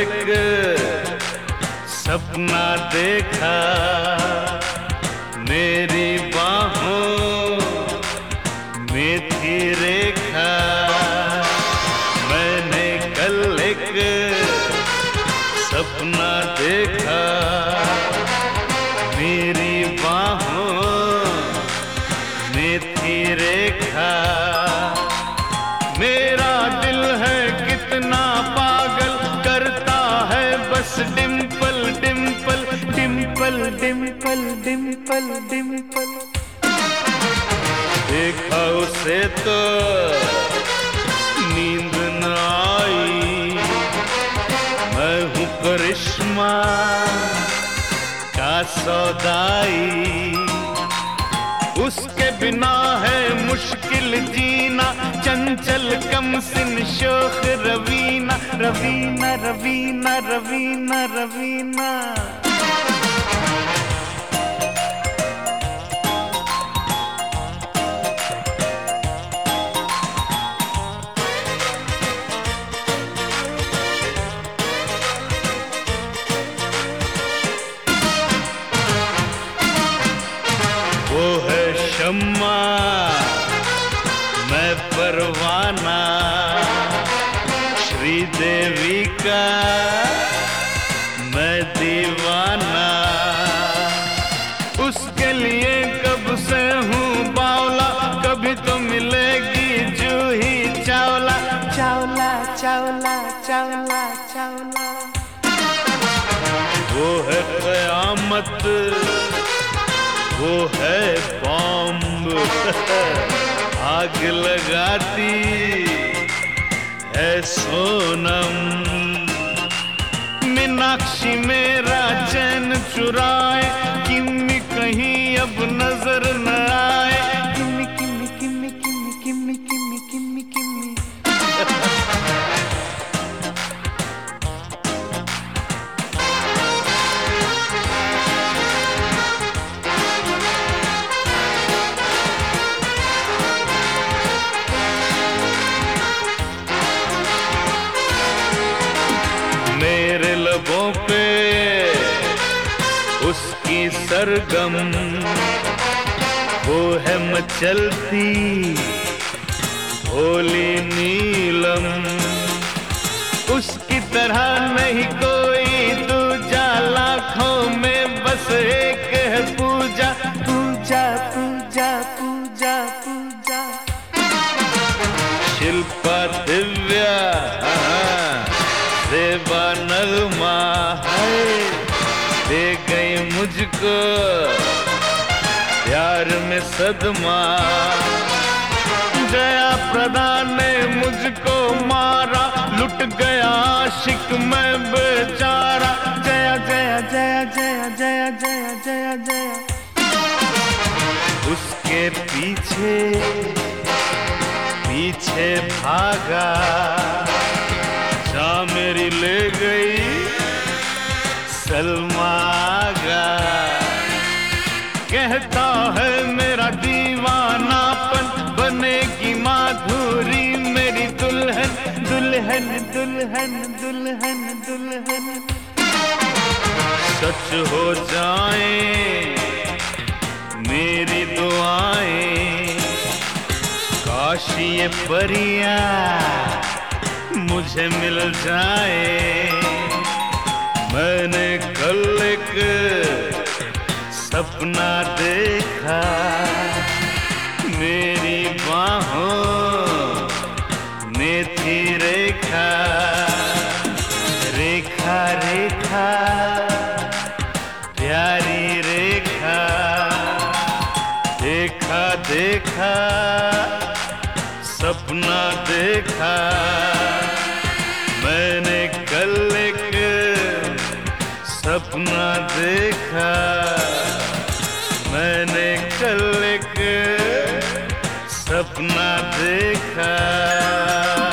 एक सपना देखा, मेरी बाहों में थी रेखा। मैंने कल एक सपना देखा, मेरी बाहों में थी रेखा। मेरा दिल है कितना पागल, करता है बस डिम्पल डिम्पल डिम्पल डिम्पल डिम्पल डिम्पल। देखा उसे तो नींद न आई, मैं हूँ करिश्मा का सौदाई। उसके बिना है मुश्किल जीना, चंचल कमसिन शोख रवीना रवीना रवीना रवीना रवीना। वो है शम्मा मैं परवाना, श्रीदेवी का मैं दीवाना। उसके लिए कब से हूँ बावला, कभी तो मिलेगी जूही चावला चावला चावला चावला चावला। वो है कयामत, वो है बॉम्ब, आग लगाती है सोनम। मीनाक्षी मेरा चैन चुराए, किम्मी कहीं अब नजर न आए। किम्मी किम्मी किम्मी किम्मी किम्मी किम्मी किम्मी किम्मी। मेरे लबों पे उसकी सरगम, वो है मचलती भोली नीलम। उसकी तरह नहीं कोई दूजा, लाखों में बस एक है पूजा पूजा पूजा पूजा पूजा। शिल्पा दिव्या देवा नगमा है, दे गई मुझको प्यार में सदमा। जया प्रदा ने मुझको मारा, लुट गया आशिक मैं बेचारा। जया जया जया जया जया जया जया जया। उसके पीछे पीछे भागा, जा मेरी ले गई सलमा आगा। कहता है मेरा दीवानापन, बनेगी माधुरी मेरी दुल्हन दुल्हन दुल्हन दुल्हन दुल्हन। सच हो जाए मेरी दुआएं, काश ये परियां मुझे मिल जाए। मैंने कल एक सपना देखा, मेरी बाहों में थी रेखा। रेखा रेखा प्यारी रेखा, देखा देखा सपना देखा। मैंने कल एक सपना देखा, मैंने कल एक सपना देखा।